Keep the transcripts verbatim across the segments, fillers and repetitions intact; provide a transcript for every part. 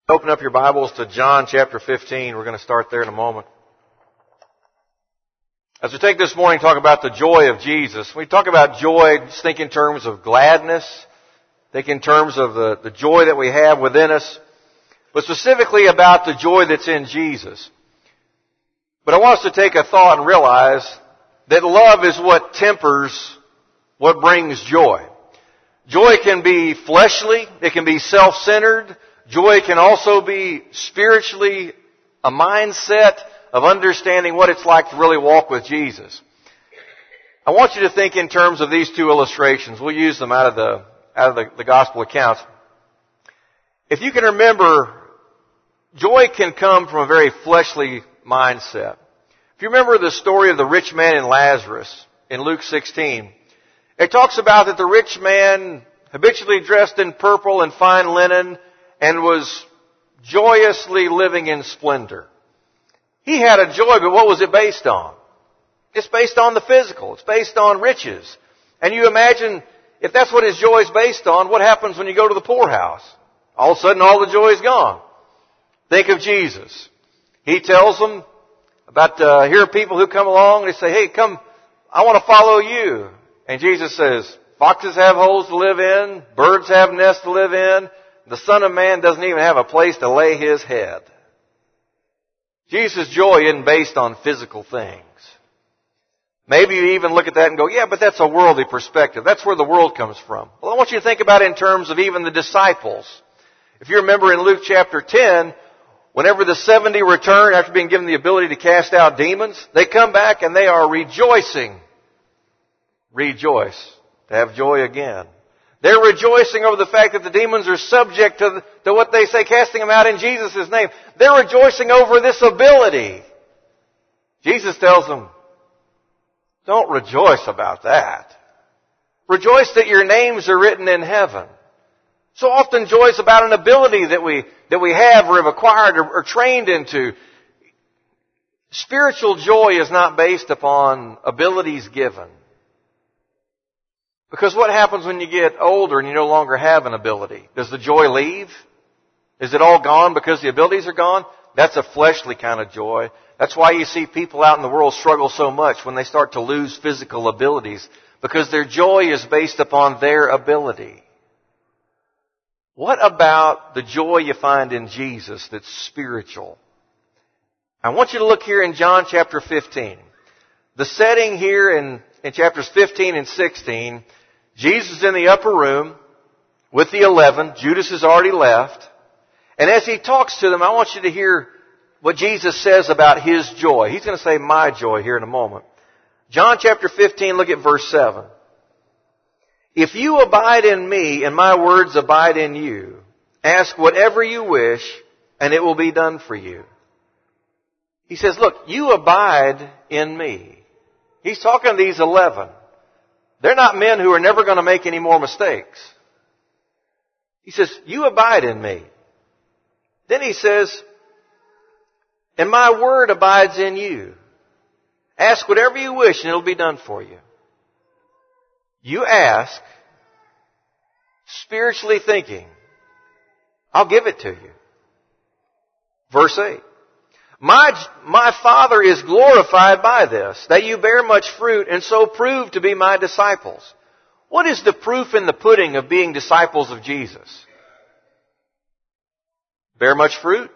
Open up your Bibles to John chapter fifteen. We're going to start there in a moment. As we take this morning to talk about the joy of Jesus, we talk about joy, just think in terms of gladness, think in terms of the, the joy that we have within us, but specifically about the joy that's in Jesus. But I want us to take a thought and realize that love is what tempers what brings joy. Joy can be fleshly, it can be self-centered. Joy can also be spiritually a mindset of understanding what it's like to really walk with Jesus. I want you to think in terms of these two illustrations. We'll use them out of the out of the, the gospel accounts. If you can remember, joy can come from a very fleshly mindset. If you remember the story of the rich man and Lazarus in Luke sixteen, it talks about that the rich man, habitually dressed in purple and fine linen, and was joyously living in splendor. He had a joy, but what was it based on? It's based on the physical. It's based on riches. And you imagine, if that's what his joy is based on, what happens when you go to the poorhouse? All of a sudden, all the joy is gone. Think of Jesus. He tells them about, uh, here are people who come along, and they say, hey, come, I want to follow you. And Jesus says, foxes have holes to live in, birds have nests to live in, the Son of Man doesn't even have a place to lay His head. Jesus' joy isn't based on physical things. Maybe you even look at that and go, yeah, but that's a worldly perspective. That's where the world comes from. Well, I want you to think about it in terms of even the disciples. If you remember in Luke chapter ten, whenever the seventy return after being given the ability to cast out demons, they come back and they are rejoicing. Rejoice. To have joy again. They're rejoicing over the fact that the demons are subject to, to what they say, casting them out in Jesus' name. They're rejoicing over this ability. Jesus tells them, don't rejoice about that. Rejoice that your names are written in heaven. So often joy is about an ability that we, that we have or have acquired or, or trained into. Spiritual joy is not based upon abilities given. Because what happens when you get older and you no longer have an ability? Does the joy leave? Is it all gone because the abilities are gone? That's a fleshly kind of joy. That's why you see people out in the world struggle so much when they start to lose physical abilities. Because their joy is based upon their ability. What about the joy you find in Jesus that's spiritual? I want you to look here in John chapter fifteen. The setting here in, in chapters fifteen and sixteen, Jesus is in the upper room with the eleven. Judas has already left. And as he talks to them, I want you to hear what Jesus says about His joy. He's going to say my joy here in a moment. John chapter fifteen, look at verse seven. If you abide in me and my words abide in you, ask whatever you wish and it will be done for you. He says, look, you abide in me. He's talking to these eleven. They're not men who are never going to make any more mistakes. He says, you abide in me. Then he says, and my word abides in you. Ask whatever you wish and it'll be done for you. You ask, spiritually thinking, I'll give it to you. Verse eight. My, my Father is glorified by this, that you bear much fruit and so prove to be my disciples. What is the proof in the pudding of being disciples of Jesus? Bear much fruit?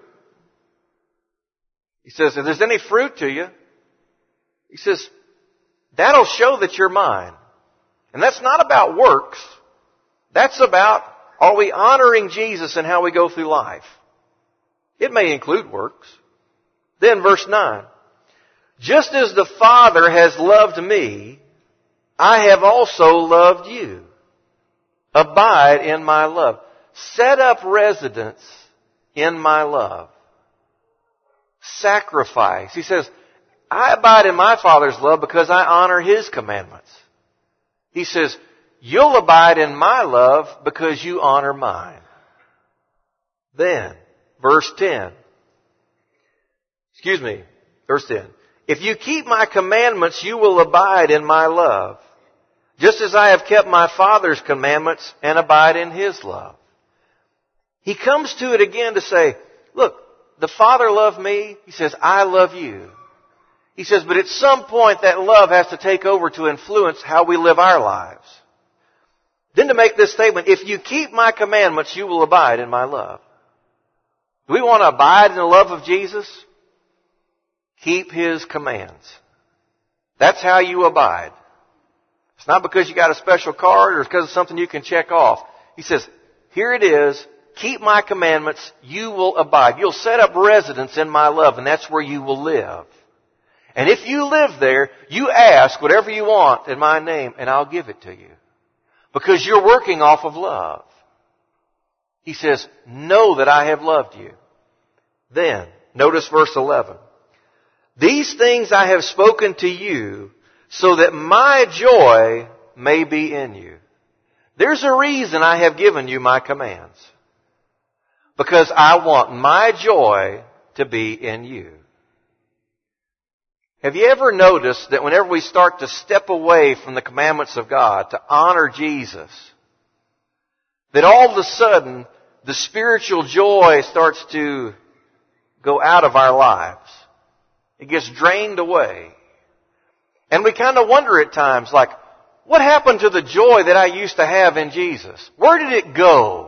He says, if there's any fruit to you, he says, that'll show that you're mine. And that's not about works. That's about, are we honoring Jesus in how we go through life? It may include works. Then verse nine. Just as the Father has loved me, I have also loved you. Abide in my love. Set up residence in my love. Sacrifice. He says, I abide in my Father's love because I honor His commandments. He says, you'll abide in my love because you honor mine. Then, verse ten. Excuse me, verse ten. If you keep my commandments, you will abide in my love, just as I have kept my Father's commandments and abide in His love. He comes to it again to say, look, the Father loved me. He says, I love you. He says, but at some point that love has to take over to influence how we live our lives. Then to make this statement, if you keep my commandments, you will abide in my love. Do we want to abide in the love of Jesus? Keep His commands. That's how you abide. It's not because you got a special card or it's because of something you can check off. He says, here it is. Keep my commandments. You will abide. You'll set up residence in my love, and that's where you will live. And if you live there, you ask whatever you want in my name, and I'll give it to you. Because you're working off of love. He says, know that I have loved you. Then, notice verse eleven. These things I have spoken to you so that my joy may be in you. There's a reason I have given you my commands. Because I want my joy to be in you. Have you ever noticed that whenever we start to step away from the commandments of God to honor Jesus, that all of a sudden the spiritual joy starts to go out of our lives? It gets drained away. And we kind of wonder at times, like, what happened to the joy that I used to have in Jesus? Where did it go?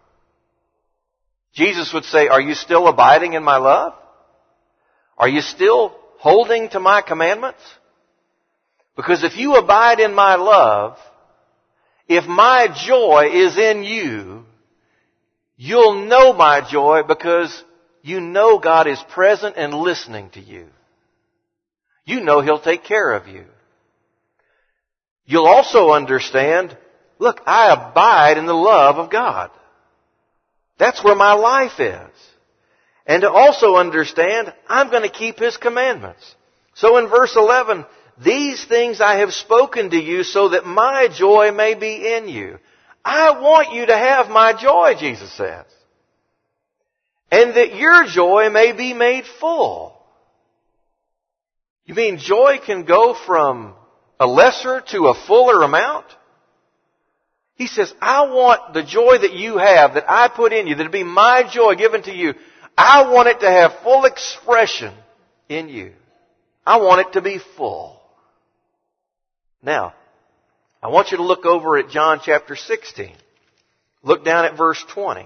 Jesus would say, are you still abiding in my love? Are you still holding to my commandments? Because if you abide in my love, if my joy is in you, you'll know my joy because you know God is present and listening to you. You know He'll take care of you. You'll also understand, look, I abide in the love of God. That's where my life is. And to also understand, I'm going to keep His commandments. So in verse eleven, these things I have spoken to you so that my joy may be in you. I want you to have my joy, Jesus says. And that your joy may be made full. You mean joy can go from a lesser to a fuller amount? He says, I want the joy that you have, that I put in you, that it be my joy given to you. I want it to have full expression in you. I want it to be full. Now, I want you to look over at John chapter sixteen. Look down at verse twenty.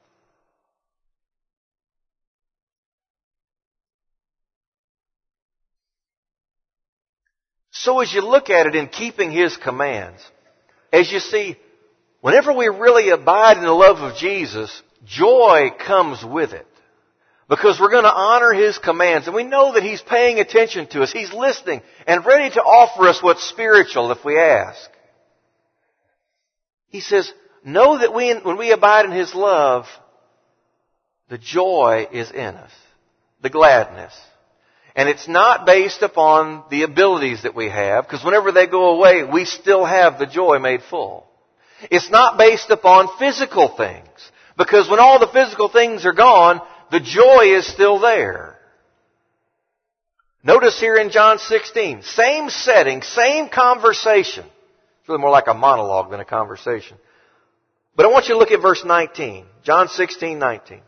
So as you look at it in keeping His commands, as you see, whenever we really abide in the love of Jesus, joy comes with it. Because we're going to honor His commands. And we know that He's paying attention to us. He's listening and ready to offer us what's spiritual if we ask. He says, know that we, when we abide in His love, the joy is in us. The gladness. And it's not based upon the abilities that we have, because whenever they go away, we still have the joy made full. It's not based upon physical things, because when all the physical things are gone, the joy is still there. Notice here in John sixteen, same setting, same conversation. It's really more like a monologue than a conversation. But I want you to look at verse nineteen, John sixteen nineteen.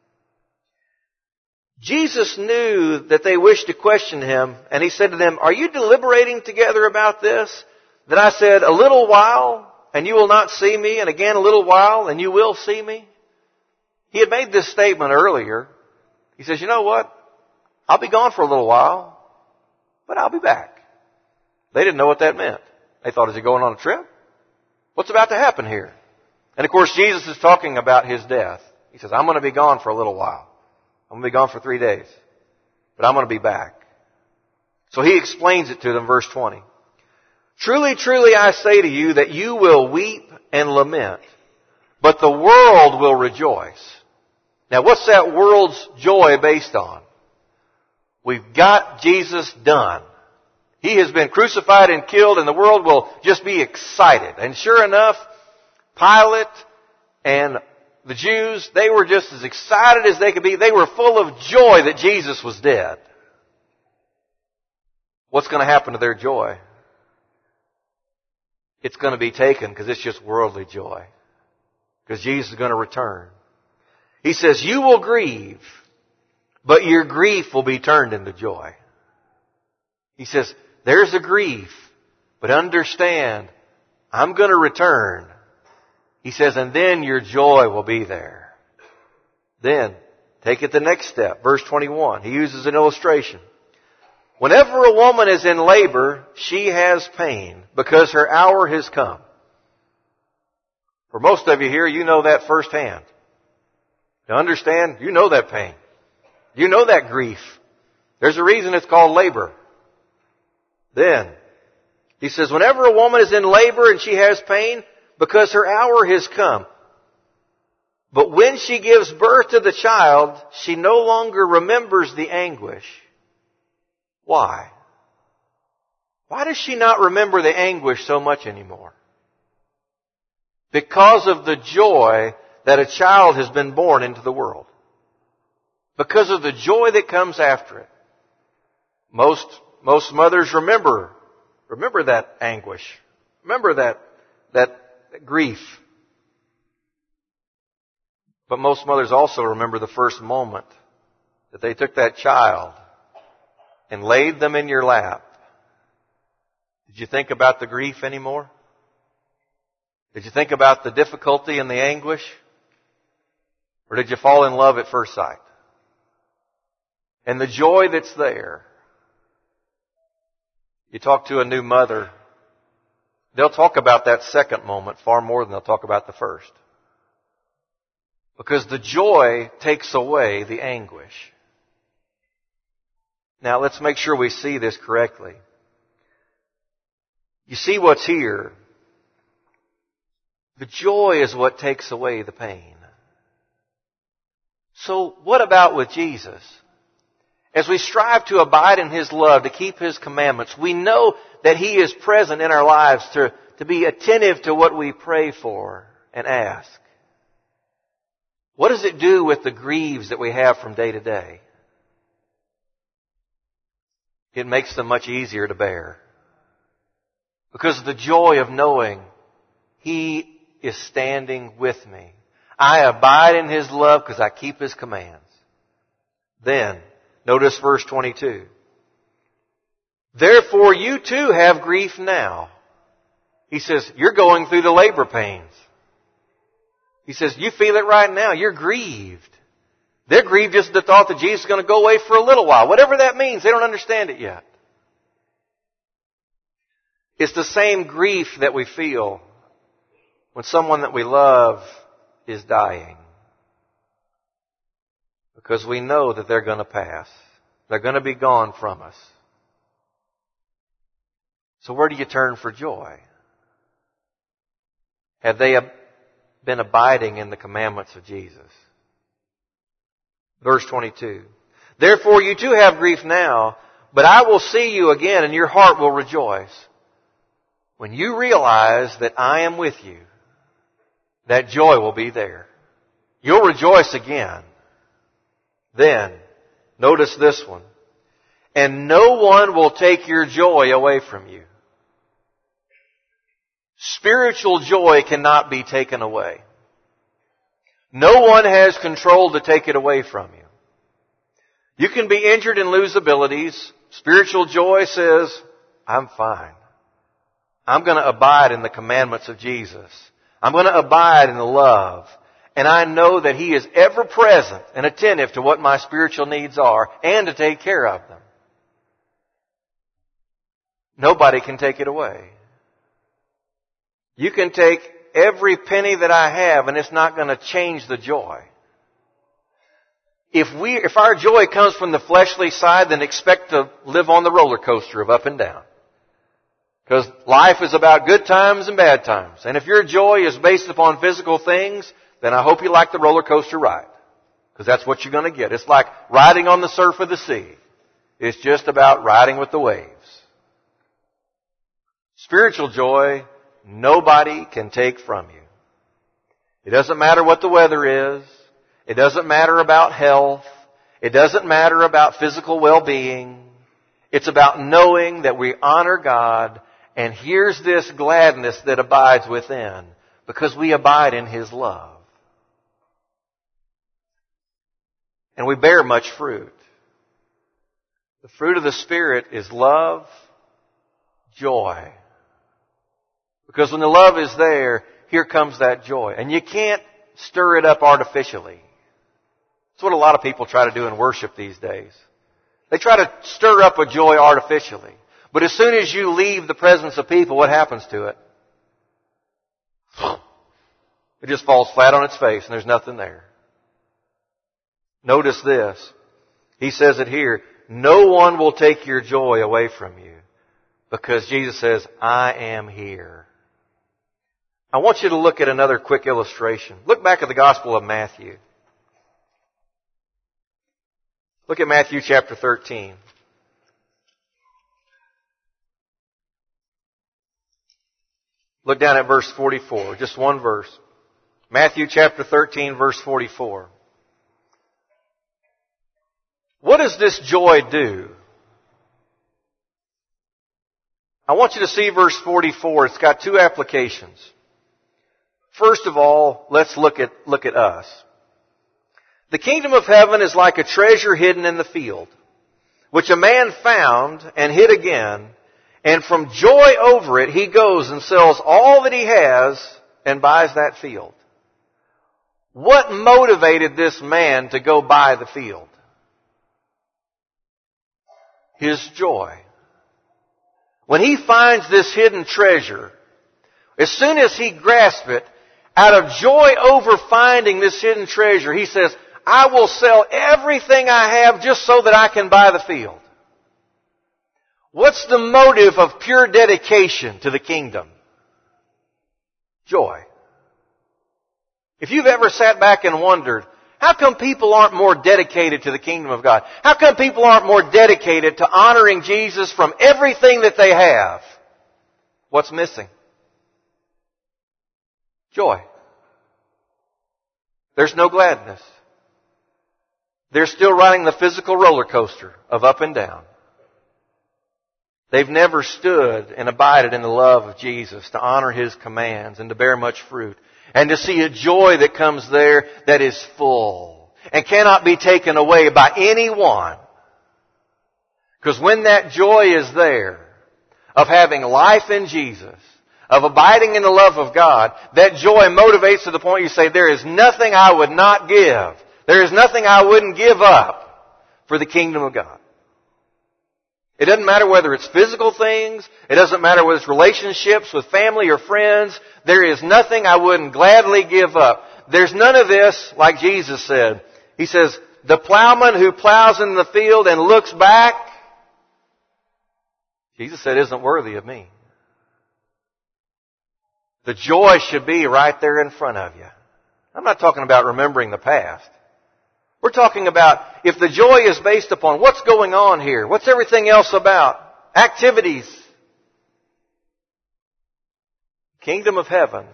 Jesus knew that they wished to question Him, and He said to them, are you deliberating together about this? Then I said, a little while, and you will not see me, and again a little while, and you will see me. He had made this statement earlier. He says, you know what? I'll be gone for a little while, but I'll be back. They didn't know what that meant. They thought, is he going on a trip? What's about to happen here? And of course, Jesus is talking about His death. He says, I'm going to be gone for a little while. I'm going to be gone for three days. But I'm going to be back. So He explains it to them, verse twenty. Truly, truly, I say to you that you will weep and lament, but the world will rejoice. Now, what's that world's joy based on? We've got Jesus done. He has been crucified and killed, and the world will just be excited. And sure enough, Pilate and the Jews, they were just as excited as they could be. They were full of joy that Jesus was dead. What's going to happen to their joy? It's going to be taken because it's just worldly joy. Because Jesus is going to return. He says, you will grieve, but your grief will be turned into joy. He says, there's a grief, but understand, I'm going to return. He says, and then your joy will be there. Then, take it the next step. Verse twenty-one, he uses an illustration. Whenever a woman is in labor, she has pain because her hour has come. For most of you here, you know that firsthand. To understand, you know that pain. You know that grief. There's a reason it's called labor. Then, he says, whenever a woman is in labor and she has pain, because her hour has come. But when she gives birth to the child, she no longer remembers the anguish. Why? Why does she not remember the anguish so much anymore? Because of the joy that a child has been born into the world. Because of the joy that comes after it. Most, most mothers remember, remember that anguish. Remember that, that, that grief. But most mothers also remember the first moment that they took that child and laid them in your lap. Did you think about the grief anymore? Did you think about the difficulty and the anguish? Or did you fall in love at first sight? And the joy that's there. You talk to a new mother, they'll talk about that second moment far more than they'll talk about the first. Because the joy takes away the anguish. Now, let's make sure we see this correctly. You see what's here. The joy is what takes away the pain. So, what about with Jesus? As we strive to abide in His love, to keep His commandments, we know that He is present in our lives to, to be attentive to what we pray for and ask. What does it do with the griefs that we have from day to day? It makes them much easier to bear. Because of the joy of knowing He is standing with me. I abide in His love because I keep His commands. Then, notice verse twenty-two. Therefore you too have grief now. He says, you're going through the labor pains. He says, you feel it right now. You're grieved. They're grieved just at the thought that Jesus is going to go away for a little while. Whatever that means, they don't understand it yet. It's the same grief that we feel when someone that we love is dying. Because we know that they're going to pass. They're going to be gone from us. So where do you turn for joy? Have they been abiding in the commandments of Jesus? Verse twenty-two. Therefore you too have grief now, but I will see you again and your heart will rejoice. When you realize that I am with you, that joy will be there. You'll rejoice again. Then, notice this one. And no one will take your joy away from you. Spiritual joy cannot be taken away. No one has control to take it away from you. You can be injured and lose abilities. Spiritual joy says, I'm fine. I'm going to abide in the commandments of Jesus. I'm going to abide in the love. And I know that He is ever present and attentive to what my spiritual needs are and to take care of them. Nobody can take it away. You can take every penny that I have and it's not going to change the joy. If we, if our joy comes from the fleshly side, then expect to live on the roller coaster of up and down. Because life is about good times and bad times. And if your joy is based upon physical things, then I hope you like the roller coaster ride. Because that's what you're going to get. It's like riding on the surf of the sea. It's just about riding with the waves. Spiritual joy, nobody can take from you. It doesn't matter what the weather is. It doesn't matter about health. It doesn't matter about physical well-being. It's about knowing that we honor God. And here's this gladness that abides within because we abide in His love. and we bear much fruit. The fruit of the Spirit is love, joy. Because when the love is there, here comes that joy. And you can't stir it up artificially. That's what a lot of people try to do in worship these days. They try to stir up a joy artificially. But as soon as you leave the presence of people, what happens to it? It just falls flat on its face and there's nothing there. Notice this. He says it here. No one will take your joy away from you. Because Jesus says, I am here. I want you to look at another quick illustration. Look back at the Gospel of Matthew. Look at Matthew chapter thirteen. Look down at verse forty-four, just one verse. Matthew chapter thirteen, verse forty-four. What does this joy do? I want you to see verse forty-four. It's got two applications. First of all, let's look at, look at us. The kingdom of heaven is like a treasure hidden in the field, which a man found and hid again, and from joy over it he goes and sells all that he has and buys that field. What motivated this man to go buy the field? His joy. When he finds this hidden treasure, as soon as he grasps it, out of joy over finding this hidden treasure, he says, I will sell everything I have just so that I can buy the field. What's the motive of pure dedication to the kingdom? Joy. If you've ever sat back and wondered, how come people aren't more dedicated to the kingdom of God? How come people aren't more dedicated to honoring Jesus from everything that they have? What's missing? Joy. There's no gladness. They're still riding the physical roller coaster of up and down. They've never stood and abided in the love of Jesus to honor His commands and to bear much fruit and to see a joy that comes there that is full and cannot be taken away by anyone. Because when that joy is there of having life in Jesus, of abiding in the love of God, that joy motivates to the point you say, there is nothing I would not give. There is nothing I wouldn't give up for the kingdom of God. It doesn't matter whether it's physical things. It doesn't matter whether it's relationships with family or friends. There is nothing I wouldn't gladly give up. There's none of this, like Jesus said. He says, the plowman who plows in the field and looks back, Jesus said, isn't worthy of me. The joy should be right there in front of you. I'm not talking about remembering the past. We're talking about if the joy is based upon what's going on here. What's everything else about? Activities. Kingdom of heaven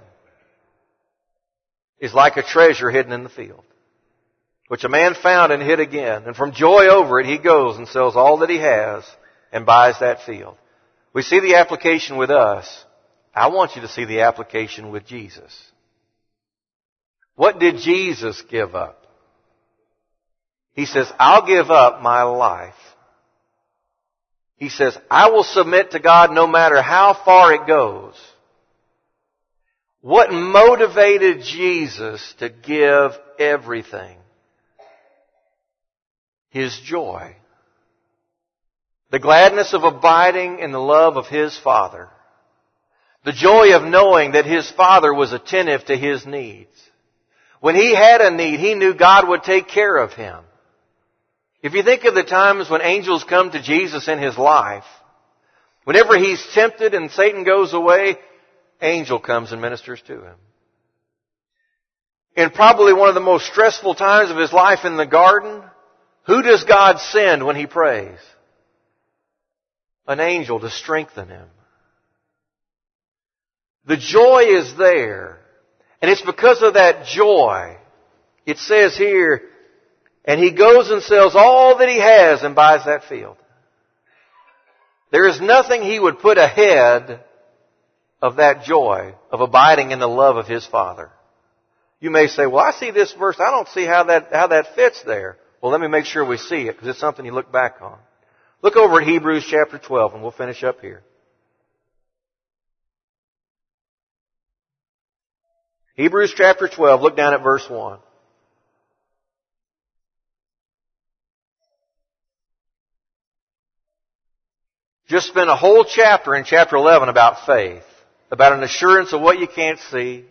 is like a treasure hidden in the field, which a man found and hid again. And from joy over it, he goes and sells all that he has and buys that field. We see the application with us. I want you to see the application with Jesus. What did Jesus give up? He says, I'll give up my life. He says, I will submit to God no matter how far it goes. What motivated Jesus to give everything? His joy. The gladness of abiding in the love of His Father. The joy of knowing that His Father was attentive to His needs. When He had a need, He knew God would take care of Him. If you think of the times when angels come to Jesus in His life, whenever He's tempted and Satan goes away, angel comes and ministers to Him. In probably one of the most stressful times of His life in the garden, who does God send when He prays? An angel to strengthen Him. The joy is there. And it's because of that joy. It says here, and he goes and sells all that he has and buys that field. There is nothing he would put ahead of that joy of abiding in the love of his Father. You may say, well, I see this verse. I don't see how that, how that fits there. Well, let me make sure we see it, because it's something you look back on. Look over at Hebrews chapter twelve, and we'll finish up here. Hebrews chapter twelve, look down at verse one. Just spent a whole chapter in chapter eleven about faith, about an assurance of what you can't see.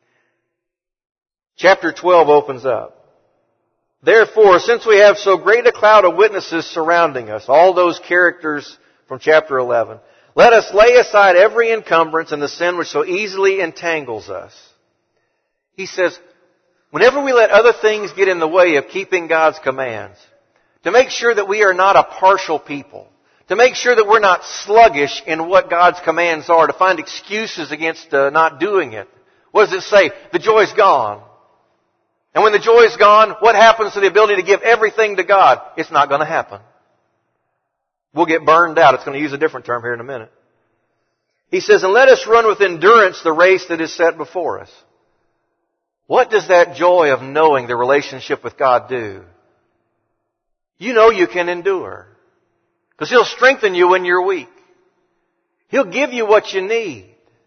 Chapter twelve opens up. Therefore, since we have so great a cloud of witnesses surrounding us, all those characters from chapter eleven, let us lay aside every encumbrance and the sin which so easily entangles us. He says, whenever we let other things get in the way of keeping God's commands, to make sure that we are not a partial people, to make sure that we're not sluggish in what God's commands are, to find excuses against uh, not doing it. What does it say? The joy's gone. And when the joy's gone, what happens to the ability to give everything to God? It's not going to happen. We'll get burned out. It's going to use a different term here in a minute. He says, and let us run with endurance the race that is set before us. What does that joy of knowing the relationship with God do? You know you can endure. Because He'll strengthen you when you're weak. He'll give you what you need.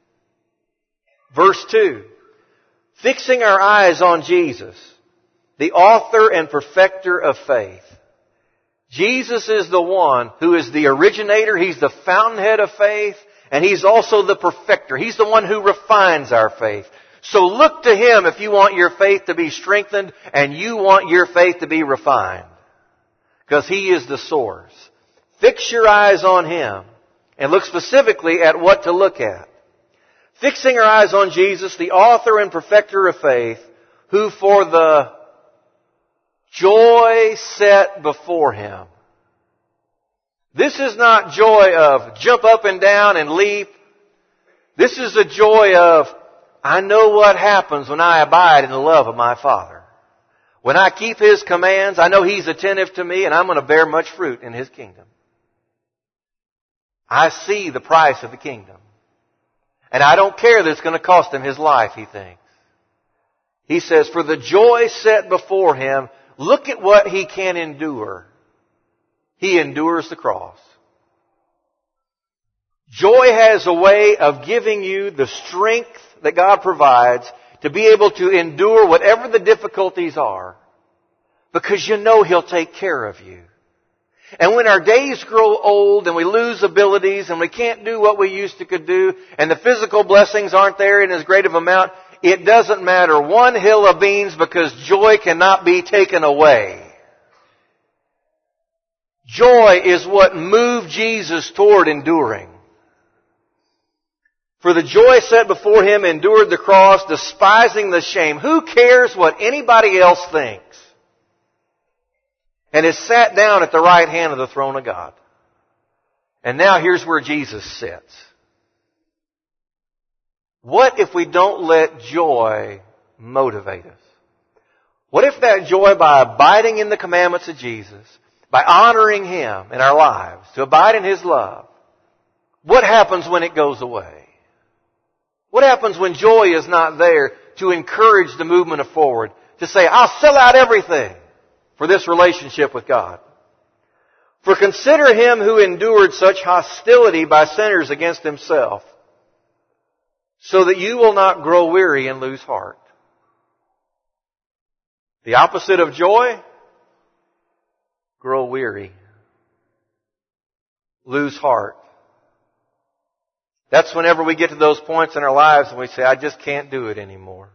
Verse two. Fixing our eyes on Jesus, the author and perfecter of faith. Jesus is the one who is the originator. He's the fountainhead of faith. And He's also the perfecter. He's the one who refines our faith. So look to Him if you want your faith to be strengthened and you want your faith to be refined. Because He is the source. Fix your eyes on Him and look specifically at what to look at. Fixing our eyes on Jesus, the author and perfecter of faith, who for the joy set before Him. This is not joy of jump up and down and leap. This is a joy of, I know what happens when I abide in the love of my Father. When I keep His commands, I know He's attentive to me and I'm going to bear much fruit in His kingdom. I see the price of the kingdom. And I don't care that it's going to cost Him His life, he thinks. He says, for the joy set before Him, look at what He can endure. He endures the cross. Joy has a way of giving you the strength that God provides to be able to endure whatever the difficulties are, because you know He'll take care of you. And when our days grow old and we lose abilities and we can't do what we used to could do and the physical blessings aren't there in as great of amount, it doesn't matter one hill of beans, because joy cannot be taken away. Joy is what moved Jesus toward enduring. For the joy set before Him endured the cross, despising the shame. Who cares what anybody else thinks? And is sat down at the right hand of the throne of God. And now here's where Jesus sits. What if we don't let joy motivate us? What if that joy, by abiding in the commandments of Jesus, by honoring Him in our lives, to abide in His love, what happens when it goes away? What happens when joy is not there to encourage the movement of forward? To say, I'll sell out everything for this relationship with God. For consider Him who endured such hostility by sinners against Himself, so that you will not grow weary and lose heart. The opposite of joy? Grow weary. Lose heart. That's whenever we get to those points in our lives and we say, I just can't do it anymore.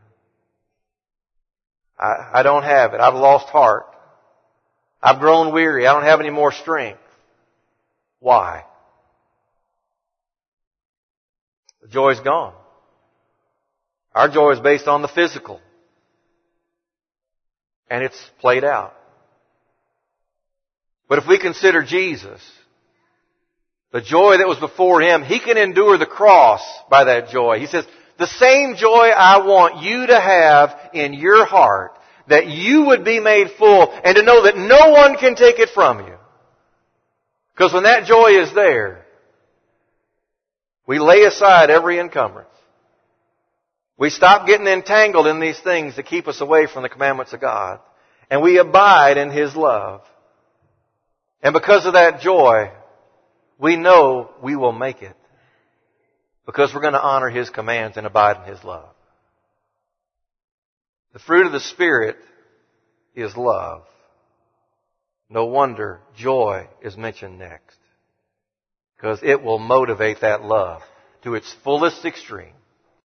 I, I don't have it. I've lost heart. I've grown weary. I don't have any more strength. Why? The joy's gone. Our joy is based on the physical. And it's played out. But if we consider Jesus, the joy that was before Him, He can endure the cross by that joy. He says, the same joy I want you to have in your heart, that you would be made full and to know that no one can take it from you. Because when that joy is there, we lay aside every encumbrance. We stop getting entangled in these things that keep us away from the commandments of God. and we abide in His love. And because of that joy, we know we will make it. Because we're going to honor His commands and abide in His love. The fruit of the Spirit is love. No wonder joy is mentioned next. Because it will motivate that love to its fullest extreme.